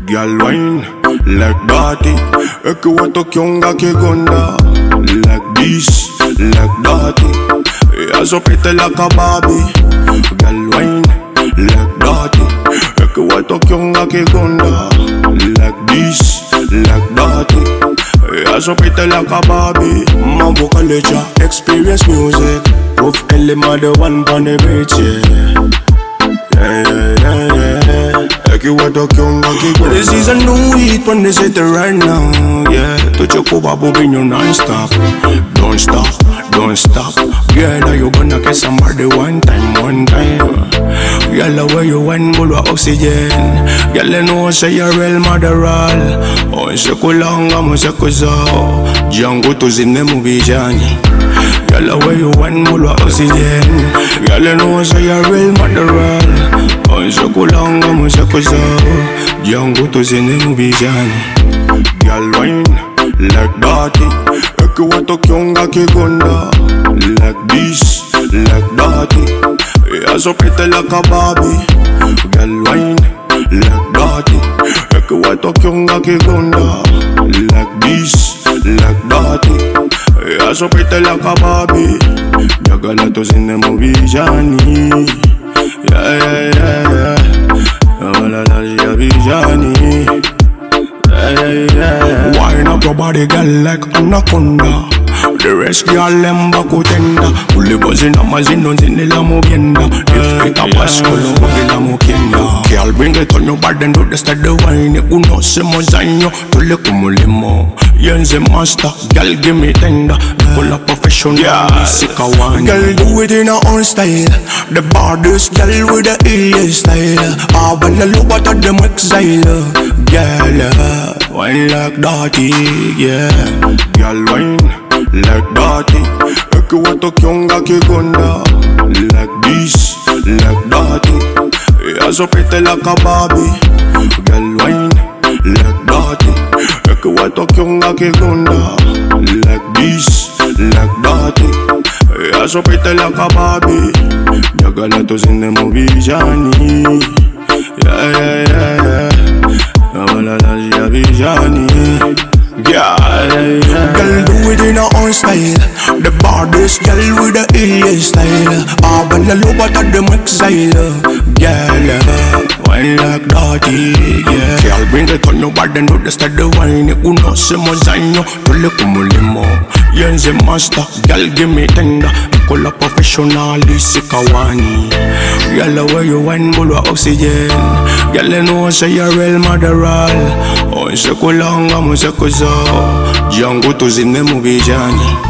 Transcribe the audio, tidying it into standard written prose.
Girl wine like that. Ekiwato kyonga kigonda like this, like that. Yeah, so pretty like a Barbie. Girl wine like that. Ekiwato kyonga kigonda like this, like that. Yeah, so pretty like a Barbie. Mambo college, experience music. Puff Kelly, mother one on the beach, This is a new hit when they say it right now, yeah. Touch your cover, bobbing you non-stop. Don't stop, don't stop. Girl, now you gonna kiss somebody one time. Girl, where you wine, full of oxygen. Girl, you know say you're real motherall. Oh, se kulanga, mo se kuzo. Django to zine movie Johnny. Girl, where you wine, full of oxygen. Girl, you know say you're real motherall. Oh, se kulanga, mo se kuzo. Django to zine movie Johnny. Girl, wine like that. Ekiwato kyonga kigonda like this, like that. Yeah, so pretty like a Barbie. Girl, wine like that. Ekiwato kyonga kigonda like this, like that. Yeah, so pretty like a Barbie. Jagala to zine movie Johnny. Yeah. Jagala to Johnny. Wind up your body, girl, like anaconda. The rest, girl, them back tender. Fully buzzing on my zin, don't zin la movienda. If it a pascolo, la movienda. Girl, bring it on your body and do the steady wine. Uno se mozanyo, tole como limo. Yenze master, girl, give me tender. Full of professional, sick of wine. Girl, do it in her own style. The baddest girl with the illest style. I wanna look at them exile. Girl, wine like that, yeah. Girl, wine like that. Ekiwato kyonga kigonda like this, like that. Yeah, so pretty like a Barbie. Girl, wine like that. Ekiwato kyonga kigonda like this, like that. Yeah, so pretty like a Barbie. Jagala to zine movie Johnny. Yeah. Girl, do it in her own style. The baddest girl with the illest style. I wanna love at them exile. Girl, wine like that, yeah. Girl, bring it on your body and do the steady wine. Uno se mozanyo, tole como limo. Yenze master, girl, give me tender. Call a professional, sick of wine. Girl, where you wine, full of oxygen. Girl, you know say you're real motherall. Oh, se kulanga, mo se kuzo. Django to zine movie Johnny.